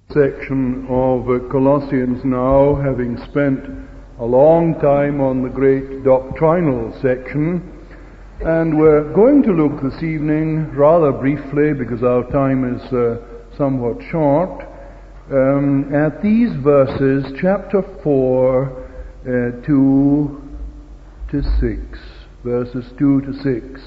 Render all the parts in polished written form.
Section of Colossians now, having spent a long time on the great doctrinal section, and we're going to look this evening rather briefly, because our time is somewhat short, at these verses, chapter 4, 2 to 6, verses 2 to 6.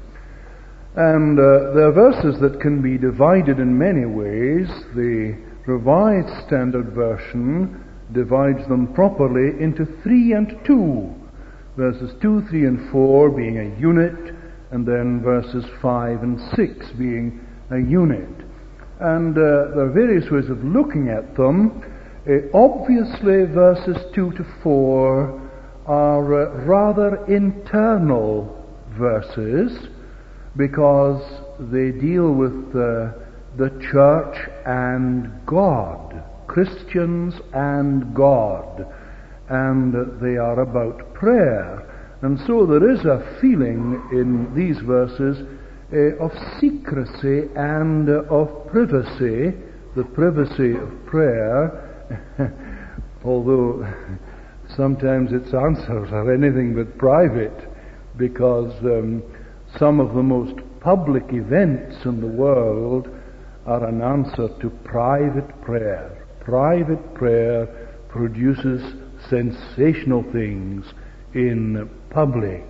And there are verses that can be divided in many ways. The Revised Standard Version divides them properly into 3 and 2. Verses 2, 3, and 4 being a unit, and then verses 5 and 6 being a unit. And there are various ways of looking at them. Obviously, verses 2 to 4 are rather internal verses, because they deal with the church and God, Christians and God, and they are about prayer. And so there is a feeling in these verses of secrecy and of privacy, the privacy of prayer, although sometimes its answers are anything but private, because some of the most public events in the world are an answer to private prayer. Private prayer produces sensational things in public.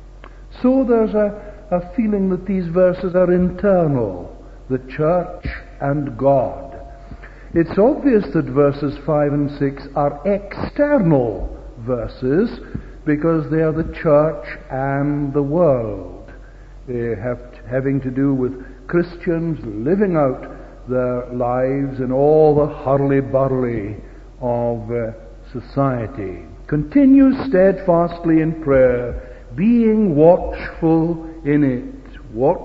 So there's a feeling that these verses are internal, the church and God. It's obvious that verses 5 and 6 are external verses, because they are the church and the world. They having to do with Christians living out their lives in all the hurly-burly of society. Continue steadfastly in prayer, being watchful in it.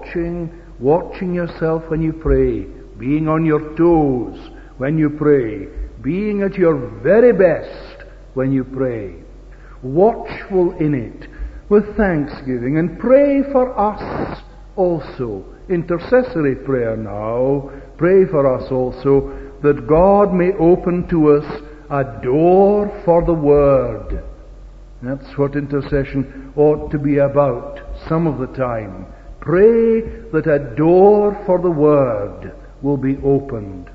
Watching yourself when you pray, being on your toes when you pray, being at your very best when you pray. Watchful in it with thanksgiving, and pray for us also. Intercessory prayer now. Pray for us also, that God may open to us a door for the Word. That's what intercession ought to be about some of the time. Pray that a door for the Word will be opened,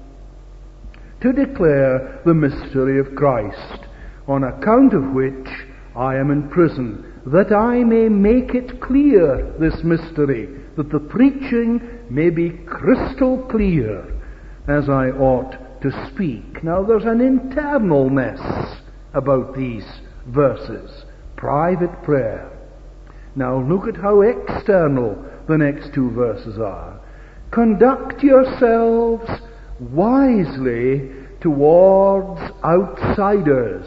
to declare the mystery of Christ, on account of which I am in prison, that I may make it clear, this mystery, that the preaching may be crystal clear, as I ought to speak. Now there's an internalness about these verses. Private prayer. Now look at how external the next two verses are. Conduct yourselves wisely towards outsiders,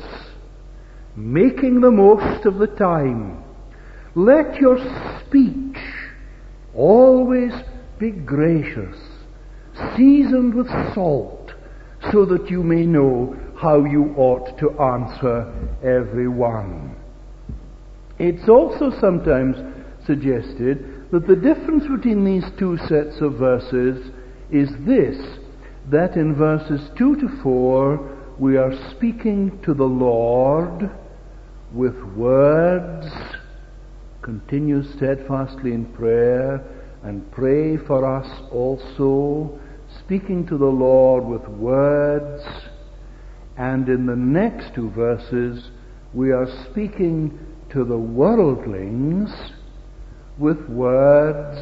making the most of the time. Let your speech always be gracious, seasoned with salt, so that you may know how you ought to answer every one. It's also sometimes suggested that the difference between these two sets of verses is this, that in verses 2 to 4 we are speaking to the Lord with words. Continue steadfastly in prayer, and pray for us also, speaking to the Lord with words. And in the next two verses we are speaking to the worldlings with words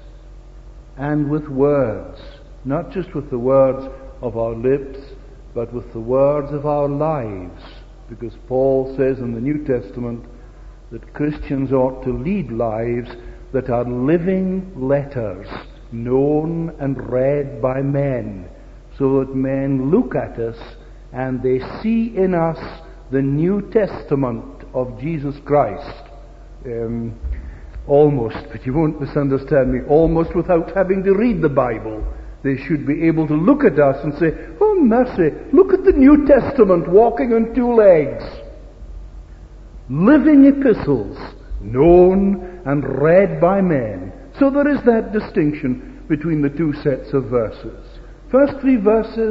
and with words, not just with the words of our lips, but with the words of our lives, because Paul says in the New Testament that Christians ought to lead lives that are living letters, known and read by men, so that men look at us and they see in us the New Testament of Jesus Christ. Almost, but you won't misunderstand me, almost without having to read the Bible. They should be able to look at us and say, "Oh mercy, look at the New Testament walking on two legs." Living epistles, known and read by men. So there is that distinction between the two sets of verses. First three verses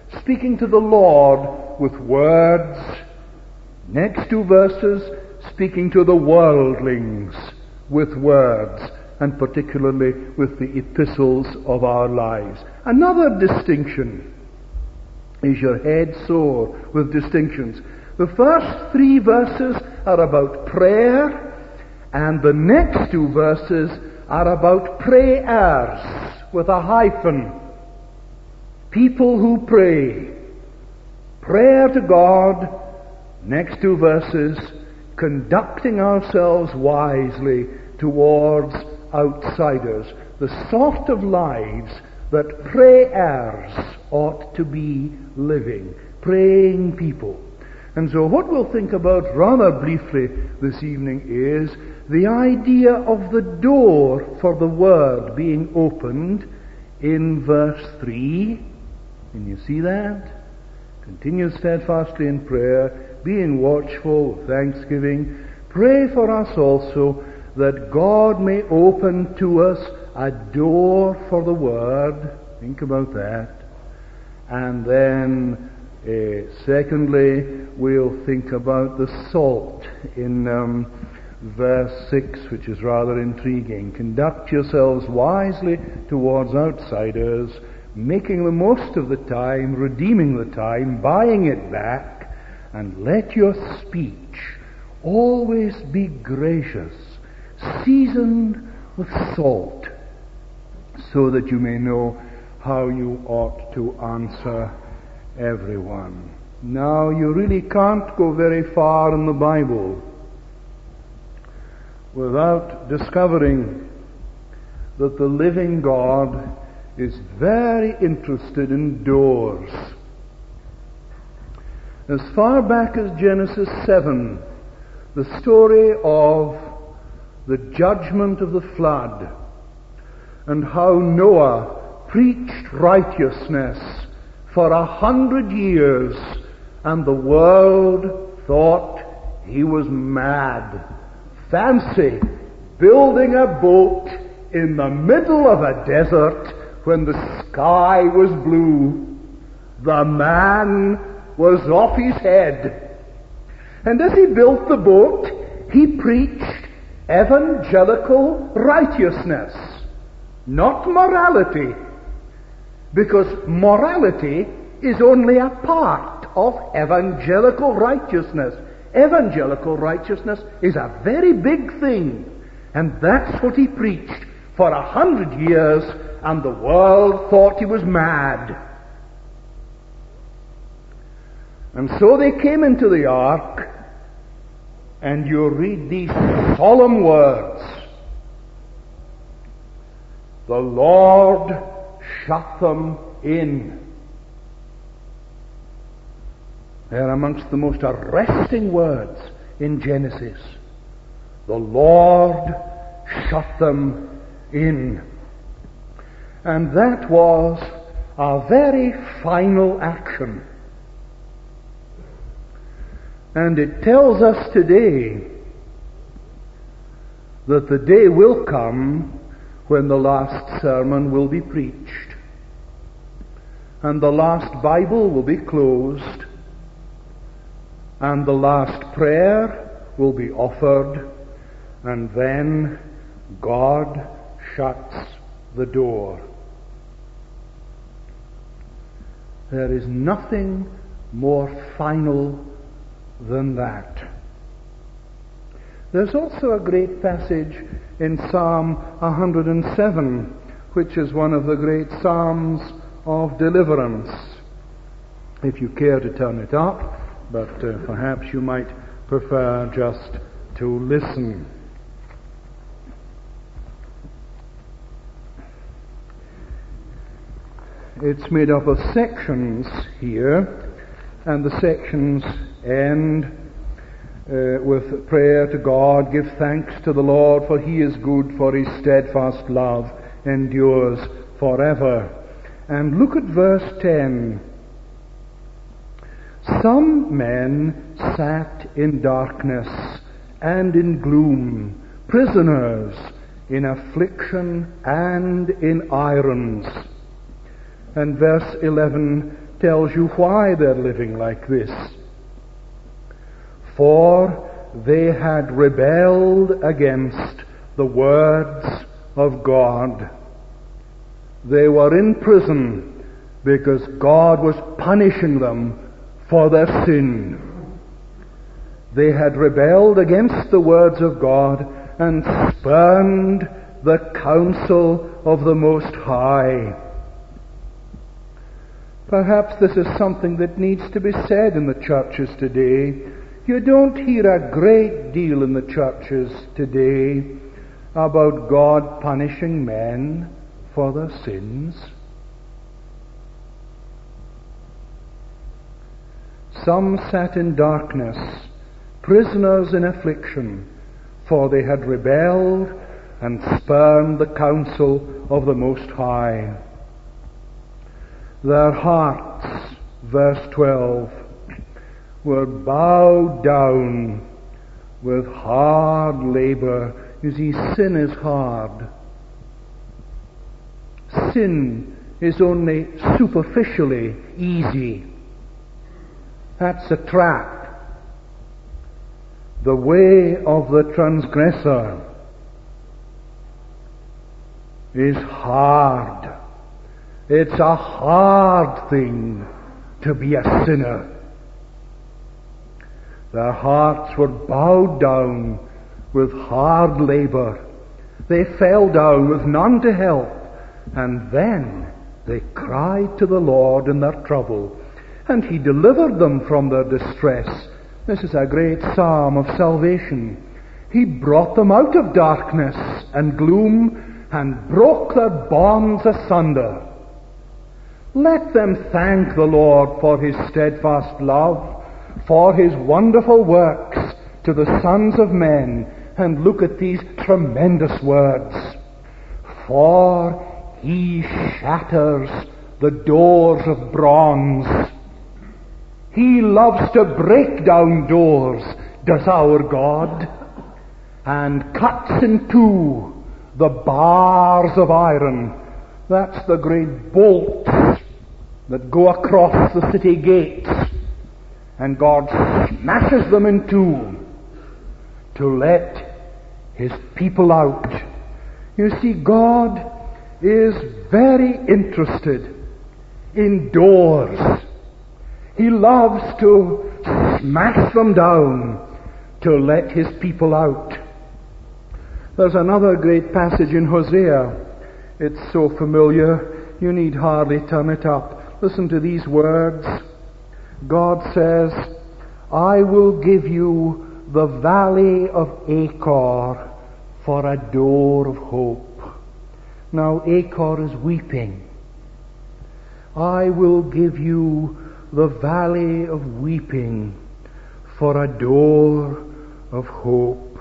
speaking to the Lord with words. Next two verses, speaking to the worldlings with words, and particularly with the epistles of our lives. Another distinction. Is your head sore with distinctions? The first three verses are about prayer, and the next two verses are about prayers with a hyphen. People who pray. Prayer to God. Next two verses, conducting ourselves wisely towards outsiders. The sort of lives that prayers ought to be living. Praying people. And so what we'll think about rather briefly this evening is the idea of the door for the word being opened in verse 3. Can you see that? Continue steadfastly in prayer, being watchful with thanksgiving. Pray for us also that God may open to us a door for the word. Think about that. And then, secondly, we'll think about the salt in verse 6, which is rather intriguing. Conduct yourselves wisely towards outsiders, making the most of the time, redeeming the time, buying it back, and let your speech always be gracious, seasoned with salt, so that you may know how you ought to answer everyone. Now, you really can't go very far in the Bible without discovering that the living God is very interested in doors. As far back as Genesis 7, the story of the judgment of the flood, and how Noah preached righteousness for 100 years, and the world thought he was mad. Fancy building a boat in the middle of a desert when the sky was blue. The man was off his head. And as he built the boat, he preached evangelical righteousness, not morality, because morality is only a part of evangelical righteousness. Evangelical righteousness is a very big thing, and that's what he preached for 100 years, and the world thought he was mad. And so they came into the ark, and you read these solemn words. The Lord shut them in. They're amongst the most arresting words in Genesis. The Lord shut them in. And that was a very final action. And it tells us today that the day will come when the last sermon will be preached, and the last Bible will be closed, and the last prayer will be offered, and then God shuts the door. There is nothing more final than that. There's also a great passage in Psalm 107, which is one of the great psalms of deliverance. If you care to turn it up, but perhaps you might prefer just to listen. It's made up of sections here, and the sections end with prayer to God. Give thanks to the Lord, for He is good, for His steadfast love endures forever. And look at verse 10. Some men sat in darkness and in gloom, prisoners in affliction and in irons. And verse 11 tells you why they're living like this. For they had rebelled against the words of God. They were in prison because God was punishing them for their sin. They had rebelled against the words of God and spurned the counsel of the Most High. Perhaps this is something that needs to be said in the churches today. You don't hear a great deal in the churches today about God punishing men for their sins. Some sat in darkness, prisoners in affliction, for they had rebelled and spurned the counsel of the Most High. Their hearts, verse 12, were bowed down with hard labor. You see, sin is hard. Sin is only superficially easy. That's a trap. The way of the transgressor is hard. It's a hard thing to be a sinner. Their hearts were bowed down with hard labor. They fell down with none to help, and then they cried to the Lord in their trouble, and He delivered them from their distress. This is a great psalm of salvation. He brought them out of darkness and gloom and broke their bonds asunder. Let them thank the Lord for His steadfast love, for His wonderful works to the sons of men. And look at these tremendous words. For He shatters the doors of bronze. He loves to break down doors, does our God, and cuts in two the bars of iron. That's the great bolts that go across the city gates. And God smashes them in two to let His people out. You see, God is very interested in doors. He loves to smash them down to let His people out. There's another great passage in Hosea. It's so familiar, you need hardly turn it up. Listen to these words. God says, I will give you the valley of Achor for a door of hope. Now, Achor is weeping. I will give you the valley of weeping for a door of hope.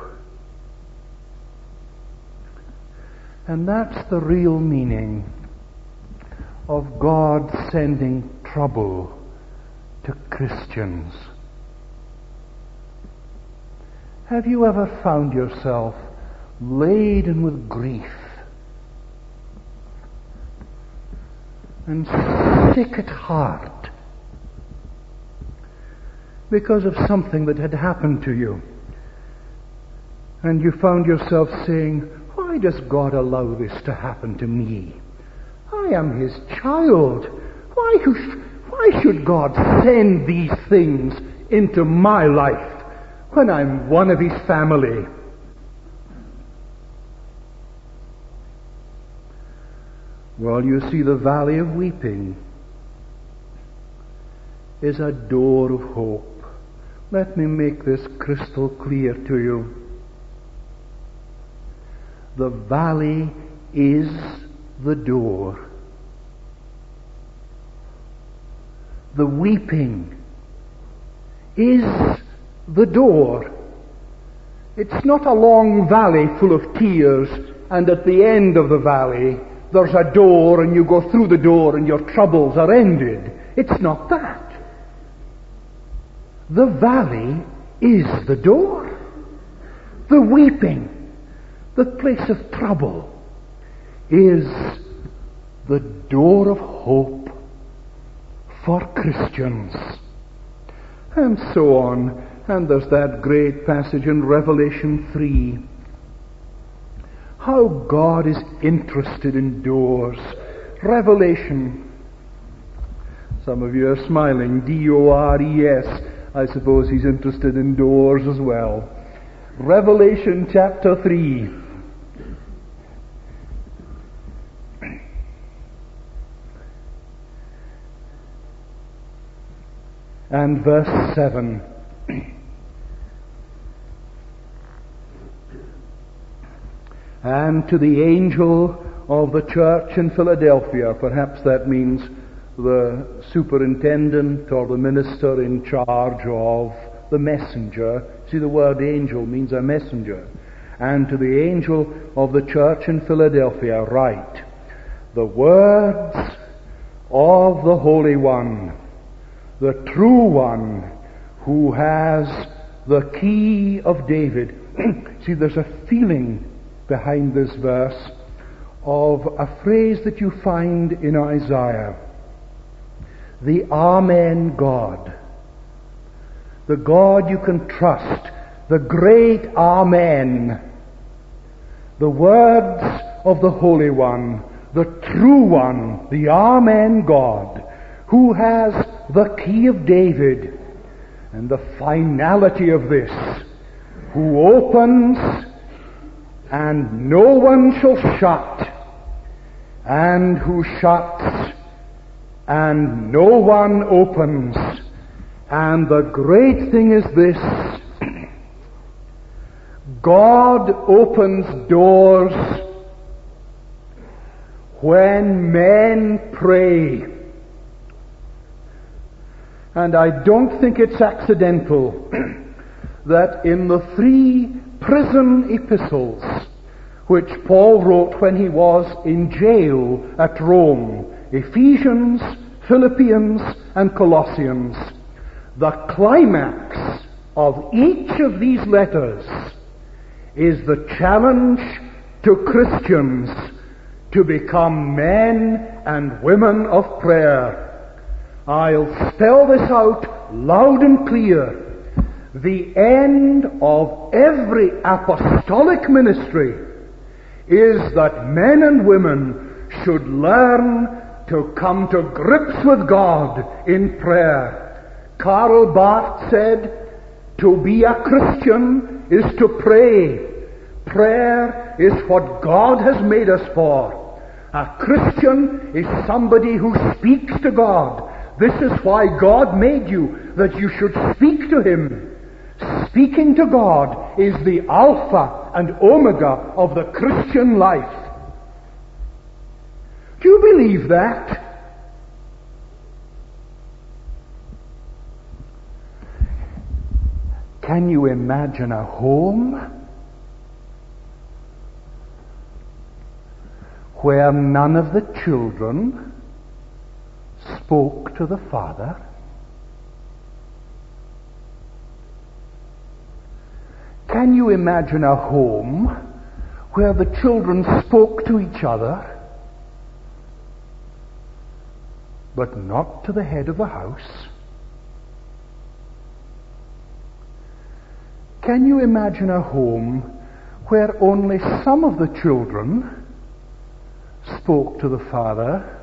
And that's the real meaning of God sending trouble to Christians. Have you ever found yourself laden with grief and sick at heart because of something that had happened to you, and you found yourself saying, why does God allow this to happen to me? I am His child. Why should God send these things into my life when I'm one of His family? Well, you see, the valley of weeping is a door of hope. Let me make this crystal clear to you. The valley is the door. The weeping is the door. It's not a long valley full of tears, and at the end of the valley there's a door and you go through the door and your troubles are ended. It's not that. The valley is the door. The weeping, the place of trouble, is the door of hope for Christians. And so on. And there's that great passage in Revelation 3. How God is interested in doors. Revelation. Some of you are smiling. D-O-R-E-S. I suppose he's interested in doors as well. Revelation chapter 3. And verse 7. And to the angel of the church in Philadelphia, perhaps that means the superintendent or the minister in charge of the messenger. See, the word angel means a messenger. And to the angel of the church in Philadelphia write, the words of the Holy One, the true one, who has the key of David. See, there's a feeling behind this verse of a phrase that you find in Isaiah. The Amen God. The God you can trust. The great Amen. The words of the Holy One. The true one. The Amen God. Who has the key of David. And the finality of this. Who opens and no one shall shut. And who shuts and no one opens. And the great thing is this. God opens doors when men pray. And I don't think it's accidental that in the 3 prison epistles which Paul wrote when he was in jail at Rome, Ephesians, Philippians, and Colossians, the climax of each of these letters is the challenge to Christians to become men and women of prayer. I'll spell this out loud and clear. The end of every apostolic ministry is that men and women should learn to come to grips with God in prayer. Karl Barth said, to be a Christian is to pray. Prayer is what God has made us for. A Christian is somebody who speaks to God. This is why God made you, that you should speak to Him. Speaking to God is the Alpha and Omega of the Christian life. Do you believe that? Can you imagine a home where none of the children spoke to the Father? Can you imagine a home where the children spoke to each other, but not to the head of the house? Can you imagine a home where only some of the children spoke to the Father,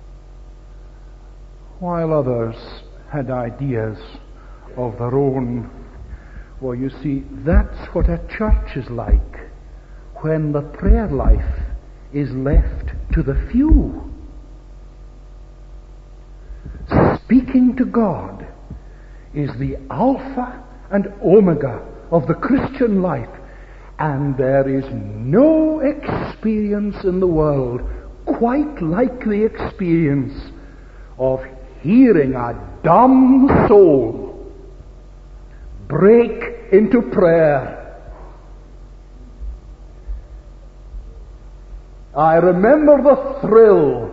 while others had ideas of their own? Well, you see, that's what a church is like when the prayer life is left to the few. Speaking to God is the Alpha and Omega of the Christian life, and there is no experience in the world quite like the experience of hearing a dumb soul break into prayer. I remember the thrill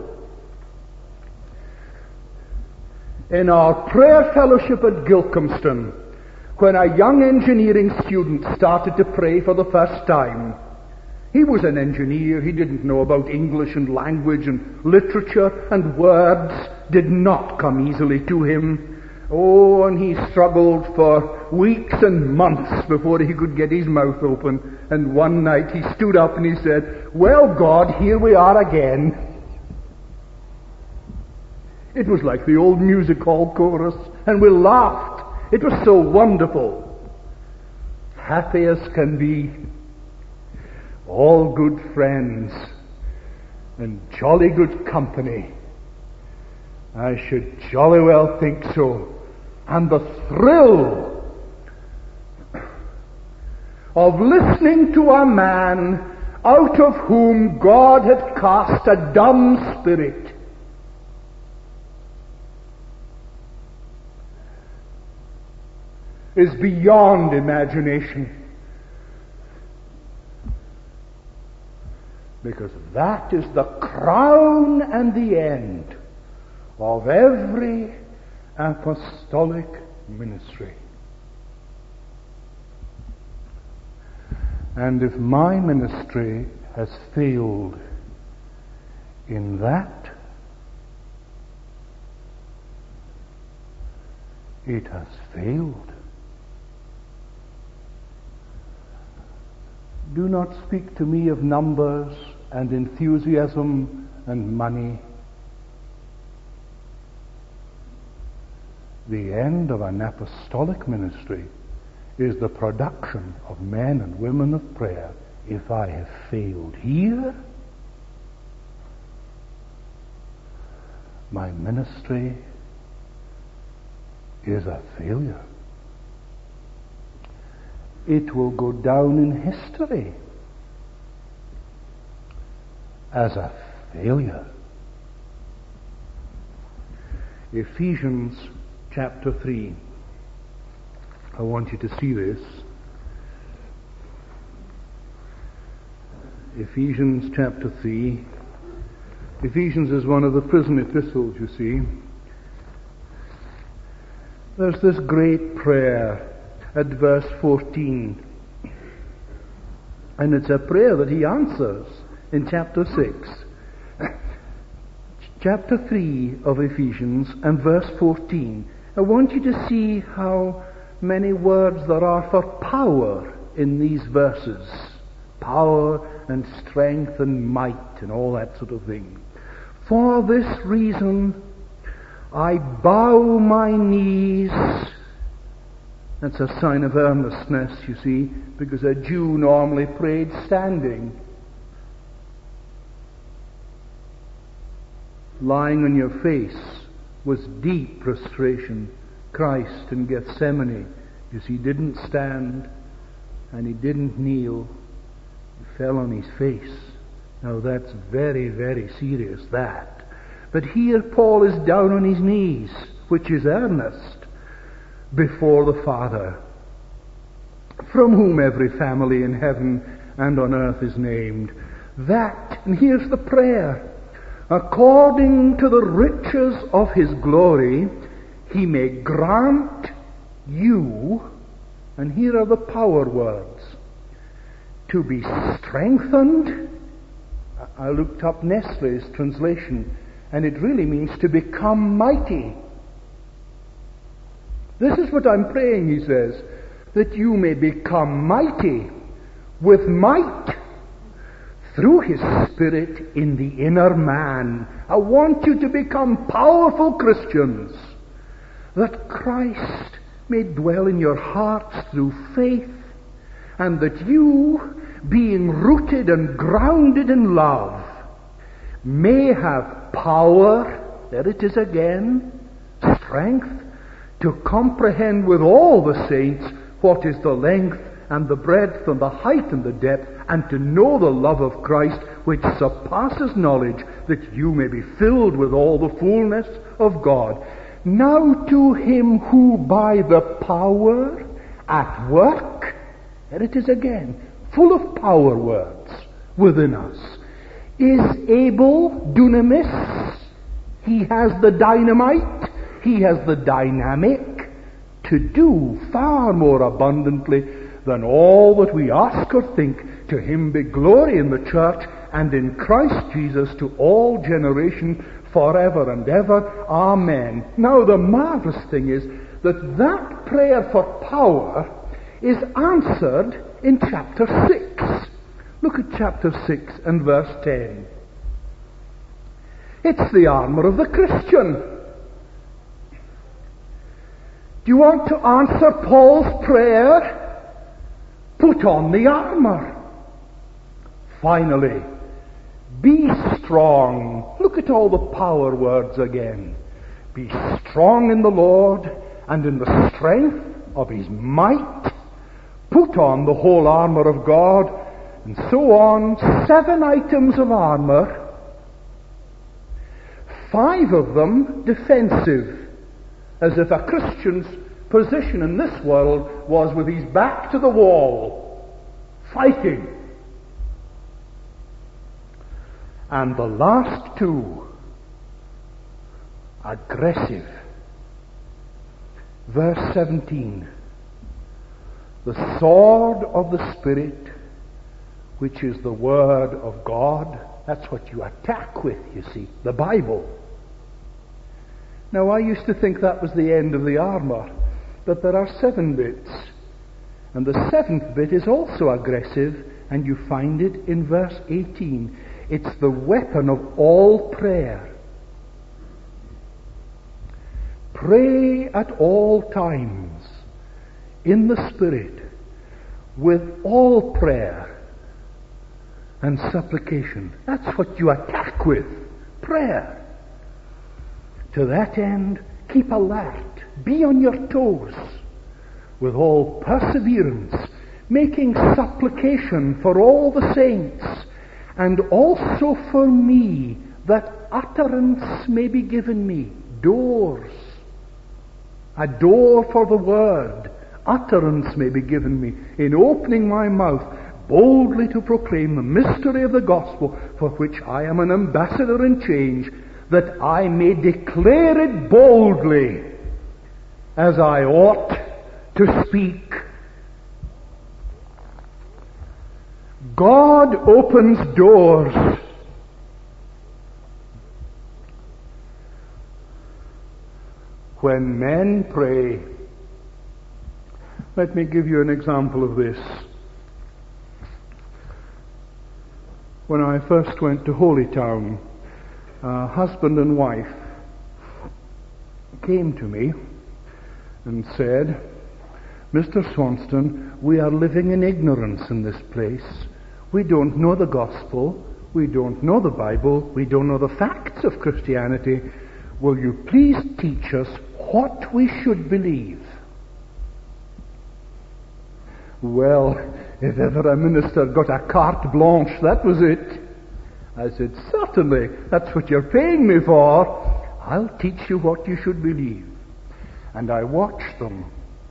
in our prayer fellowship at Gilcomston when a young engineering student started to pray for the first time. He was an engineer. He didn't know about English and language and literature and words. did not come easily to him. Oh, and he struggled for weeks and months before he could get his mouth open. And one night he stood up and he said, "Well, God, here we are again." It was like the old music hall chorus, and we laughed. It was so wonderful. Happy as can be, all good friends, and jolly good company. I should jolly well think so. And the thrill of listening to a man out of whom God had cast a dumb spirit is beyond imagination. Because that is the crown and the end of every apostolic ministry. And if my ministry has failed in that, it has failed. Do not speak to me of numbers and enthusiasm and money. The end of an apostolic ministry is the production of men and women of prayer. If I have failed here, my ministry is a failure. It will go down in history as a failure. Ephesians chapter 3. I want you to see this. Ephesians chapter 3. Ephesians is one of the prison epistles, you see. There's this great prayer at verse 14. And it's a prayer that he answers in chapter 6. Chapter 3 of Ephesians and verse 14. I want you to see how many words there are for power in these verses. Power and strength and might and all that sort of thing. For this reason I bow my knees. That's a sign of earnestness, you see, because a Jew normally prayed standing. Lying on your face was deep prostration. Christ in Gethsemane, you see, didn't stand and he didn't kneel. He fell on his face. Now that's very, very serious, that. But here Paul is down on his knees, which is earnest, before the Father, from whom every family in heaven and on earth is named. That, and here's the prayer, according to the riches of his glory, he may grant you, and here are the power words, to be strengthened. I looked up Nestle's translation, and it really means to become mighty. This is what I'm praying, he says, that you may become mighty with might through his Spirit in the inner man. I want you to become powerful Christians, that Christ may dwell in your hearts through faith, and that you, being rooted and grounded in love, may have power, there it is again, strength, to comprehend with all the saints what is the length and the breadth and the height and the depth, and to know the love of Christ which surpasses knowledge, that you may be filled with all the fullness of God. Now to him who by the power at work, there it is again, full of power words within us, is able, dunamis, he has the dynamite, he has the dynamic, to do far more abundantly than all that we ask or think. To him be glory in the church and in Christ Jesus to all generation forever and ever. Amen. Now the marvelous thing is that prayer for power is answered in chapter 6. Look at chapter 6 and verse 10. It's the armour of the Christian. Do you want to answer Paul's prayer? Put on the armour. Finally, be strong. Look at all the power words again. Be strong in the Lord and in the strength of His might. Put on the whole armour of God, and so on. 7 items of armour. 5 of them defensive, as if a Christian's position in this world was with his back to the wall, fighting. And the last 2, aggressive. Verse 17, the sword of the Spirit, which is the Word of God. That's what you attack with, you see, the Bible. Now, I used to think that was the end of the armour, but there are 7 bits. And the 7th bit is also aggressive, and you find it in verse 18. It's the weapon of all prayer. Pray at all times, in the Spirit, with all prayer and supplication. That's what you attack with, prayer. To that end, keep alert, be on your toes, with all perseverance, making supplication for all the saints, and also for me, that utterance may be given me. Doors. A door for the word. Utterance may be given me in opening my mouth boldly to proclaim the mystery of the gospel, for which I am an ambassador in chains, that I may declare it boldly as I ought to speak. God opens doors. When men pray. Let me give you an example of this. When I first went to Holytown, a husband and wife came to me and said, Mr. Swanston, we are living in ignorance in this place. We don't know the gospel. We don't know the Bible. We don't know the facts of Christianity. Will you please teach us what we should believe? Well, if ever a minister got a carte blanche, that was it. I said, certainly, that's what you're paying me for. I'll teach you what you should believe. And I watched them.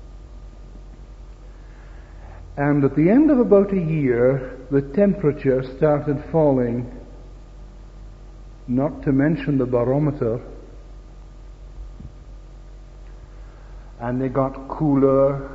And at the end of about a year, the temperature started falling, not to mention the barometer. And they got cooler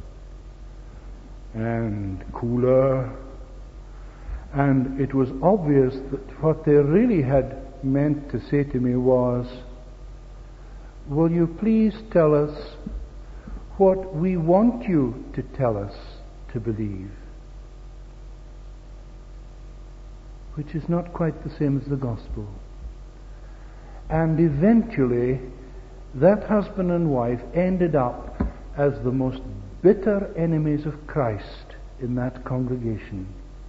and cooler. And it was obvious that what they really had meant to say to me was, will you please tell us what we want you to tell us to believe? Which is not quite the same as the gospel. And eventually, that husband and wife ended up as the most bitter enemies of Christ in that congregation.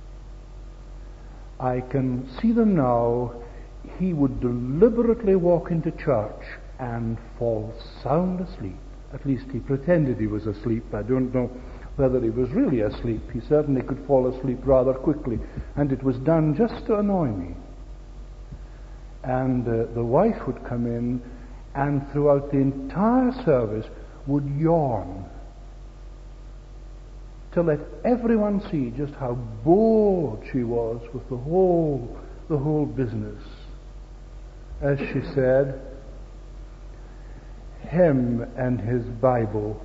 I can see them now. He would deliberately walk into church and fall sound asleep. At least he pretended he was asleep. I don't know whether he was really asleep. He certainly could fall asleep rather quickly, and it was done just to annoy me. And the wife would come in, and throughout the entire service would yawn to let everyone see just how bored she was with the whole business. As she said, him and his Bible.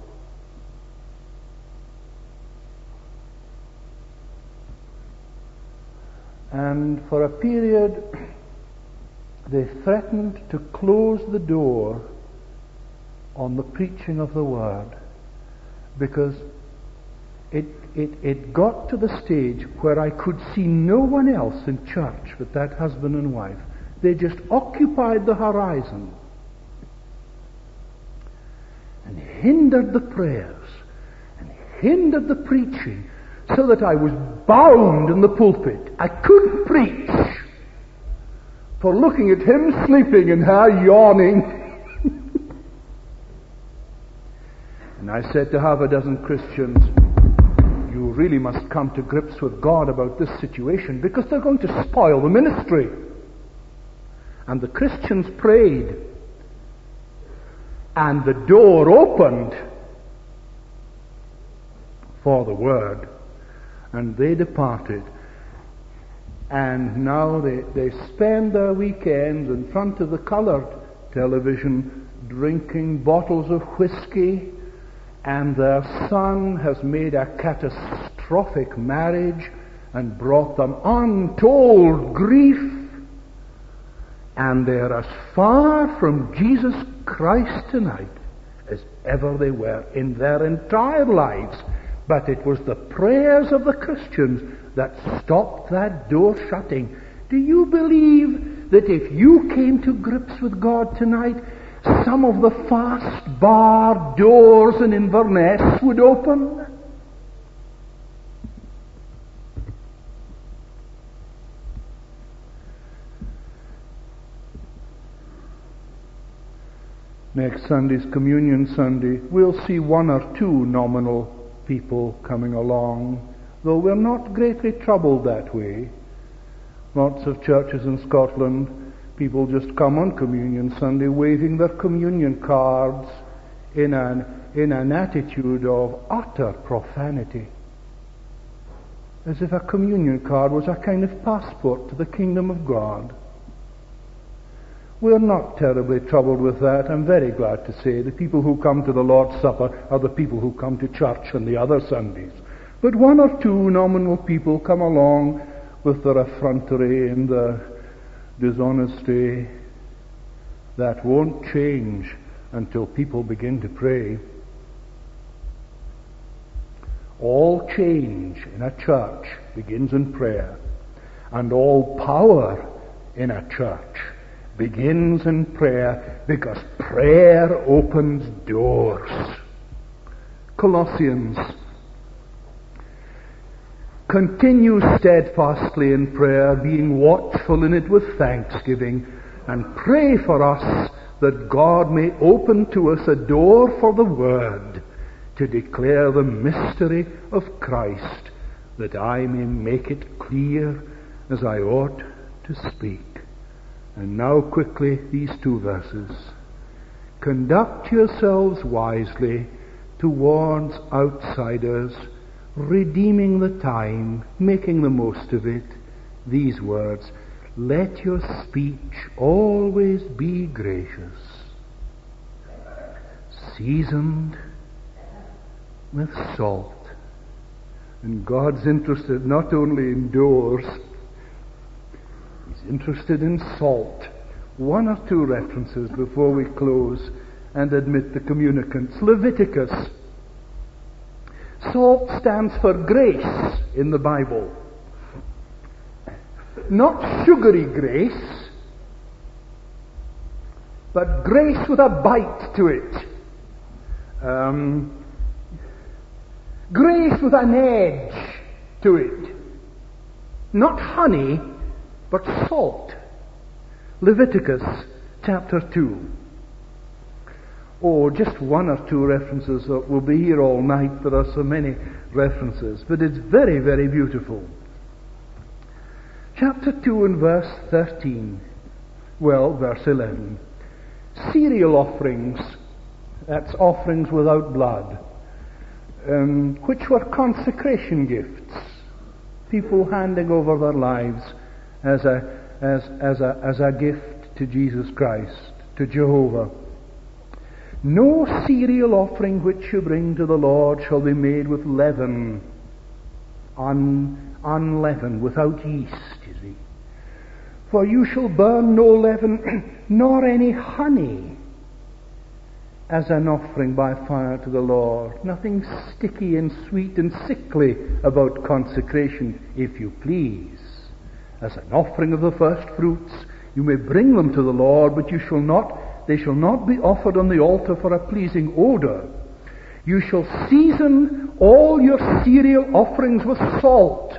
And for a period, they threatened to close the door on the preaching of the Word, because it got to the stage where I could see no one else in church but that husband and wife. They just occupied the horizon and hindered the prayers and hindered the preaching, so that I was bound in the pulpit. I couldn't preach for looking at him sleeping and her yawning. And I said to half a dozen Christians, you really must come to grips with God about this situation, because they're going to spoil the ministry. And the Christians prayed, and the door opened for the Word, and they departed. And now they spend their weekends in front of the coloured television drinking bottles of whiskey, and their son has made a catastrophic marriage and brought them untold grief, and they're as far from Jesus Christ tonight as ever they were in their entire lives. But it was the prayers of the Christians that stopped that door shutting. Do you believe that if you came to grips with God tonight, some of the fast barred doors in Inverness would open? Next Sunday's Communion Sunday, we'll see one or two nominal people coming along, though we're not greatly troubled that way. Lots of churches in Scotland, people just come on Communion Sunday waving their communion cards in an attitude of utter profanity, as if a communion card was a kind of passport to the kingdom of God. We're not terribly troubled with that. I'm very glad to say the people who come to the Lord's Supper are the people who come to church on the other Sundays. But one or two nominal people come along with their effrontery and their dishonesty. That won't change until people begin to pray. All change in a church begins in prayer, and all power in a church begins in prayer, because prayer opens doors. Colossians, continue steadfastly in prayer, being watchful in it with thanksgiving, and pray for us that God may open to us a door for the Word, to declare the mystery of Christ, that I may make it clear as I ought to speak. And now quickly, these two verses. Conduct yourselves wisely towards outsiders, redeeming the time, making the most of it. These words, let your speech always be gracious, seasoned with salt. And God's interested not only in doors, He's interested in salt. One or two references before we close and admit the communicants. Leviticus. Salt stands for grace in the Bible. Not sugary grace, but grace with a bite to it. Grace with an edge to it. Not honey, but salt. Leviticus chapter 2. Oh, just one or two references. We'll be here all night. There are so many references. But it's very, very beautiful. Chapter 2 and verse 13. Well, verse 11. Cereal offerings. That's offerings without blood. Which were consecration gifts. People handing over their lives as a gift to Jesus Christ, to Jehovah. No cereal offering which you bring to the Lord shall be made with leaven, unleavened, without yeast, you see. For you shall burn no leaven, nor any honey, as an offering by fire to the Lord. Nothing sticky and sweet and sickly about consecration, if you please. As an offering of the first fruits, you may bring them to the Lord, but they shall not be offered on the altar for a pleasing odor. You shall season all your cereal offerings with salt.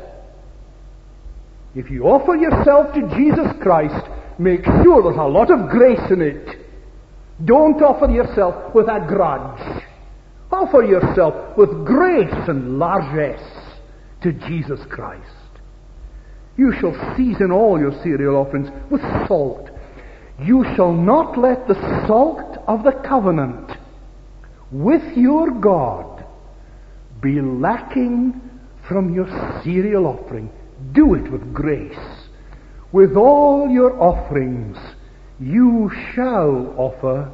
If you offer yourself to Jesus Christ, make sure there's a lot of grace in it. Don't offer yourself with a grudge. Offer yourself with grace and largesse to Jesus Christ. You shall season all your cereal offerings with salt. You shall not let the salt of the covenant with your God be lacking from your cereal offering. Do it with grace. With all your offerings you shall offer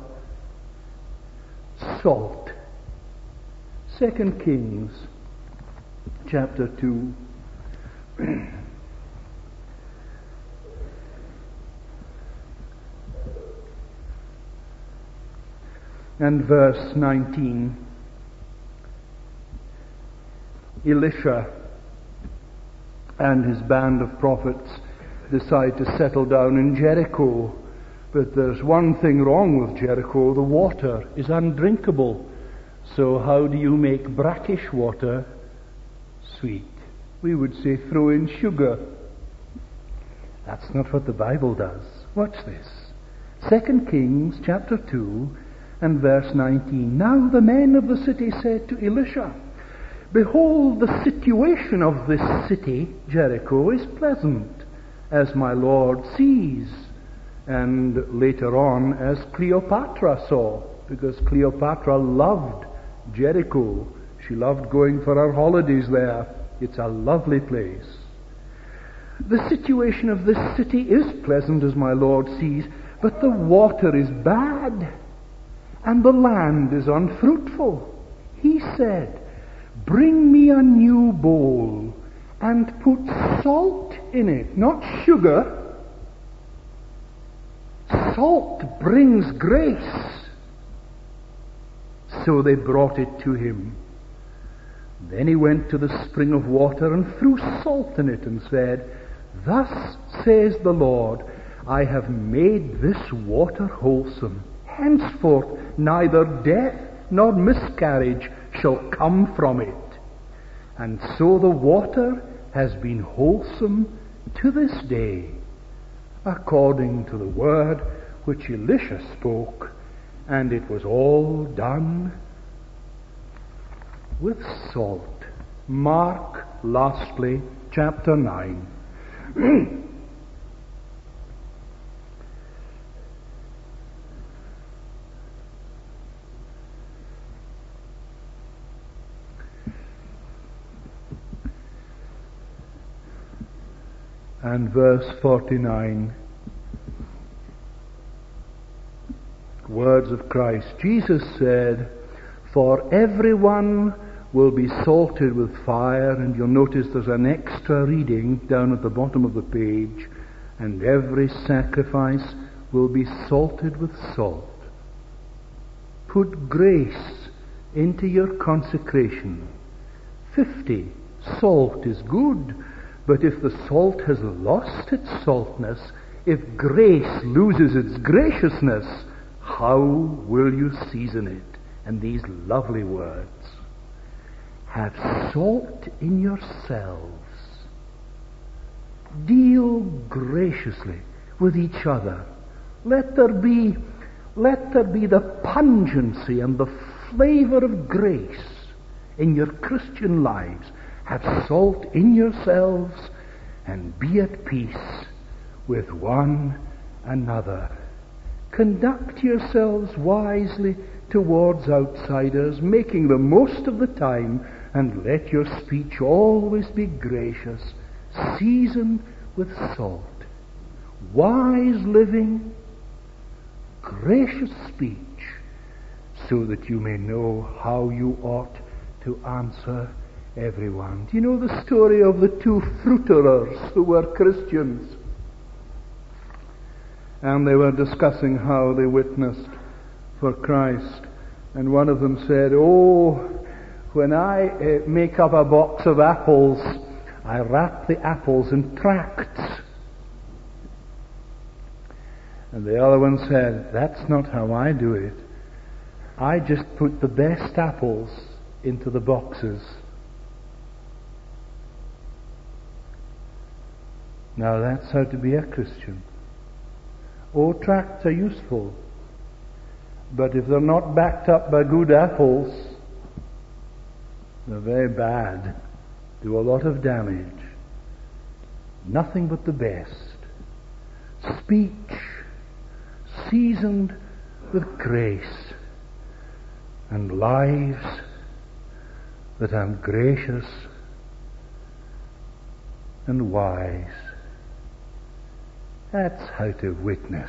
salt. 2 Kings chapter 2. And verse 19. Elisha and his band of prophets decide to settle down in Jericho. But there's one thing wrong with Jericho. The water is undrinkable. So how do you make brackish water sweet? We would say throw in sugar. That's not what the Bible does. Watch this. 2 Kings chapter 2 and verse 19. Now the men of the city said to Elisha, Behold, the situation of this city, Jericho, is pleasant, as my Lord sees. And later on, as Cleopatra saw, because Cleopatra loved Jericho. She loved going for her holidays there. It's a lovely place. The situation of this city is pleasant, as my Lord sees, but the water is bad, and the land is unfruitful. He said, Bring me a new bowl, and put salt in it, not sugar. Salt brings grace. So they brought it to him. Then he went to the spring of water and threw salt in it and said, Thus says the Lord, I have made this water wholesome. Henceforth neither death nor miscarriage shall come from it. And so the water has been wholesome to this day, according to the word which Elisha spoke, and it was all done with salt. Mark, lastly, chapter 9. And verse 49. Words of Christ. Jesus said, For everyone will be salted with fire, and you'll notice there's an extra reading down at the bottom of the page, and every sacrifice will be salted with salt. Put grace into your consecration. 50. Salt is good, but if the salt has lost its saltness, if grace loses its graciousness, how will you season it? And these lovely words. Have salt in yourselves. Deal graciously with each other. Let there be the pungency and the flavor of grace in your Christian lives. Have salt in yourselves and be at peace with one another. Conduct yourselves wisely towards outsiders, making the most of the time, and let your speech always be gracious, seasoned with salt. Wise living, gracious speech, so that you may know how you ought to answer everyone. Do you know the story of the two fruiterers who were Christians? and they were discussing how they witnessed for Christ. And one of them said, "Oh, when I make up a box of apples, I wrap the apples in tracts." And the other one said, "That's not how I do it. I just put the best apples into the boxes." Now that's how to be a Christian. Oh, tracts are useful, but if they're not backed up by good apples, they're very bad, do a lot of damage. Nothing but the best. Speech seasoned with grace, and lives that are gracious and wise. That's how to witness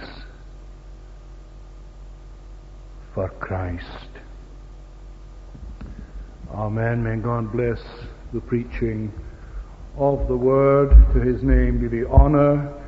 for Christ. Amen. May God bless the preaching of the Word. To His name be the honor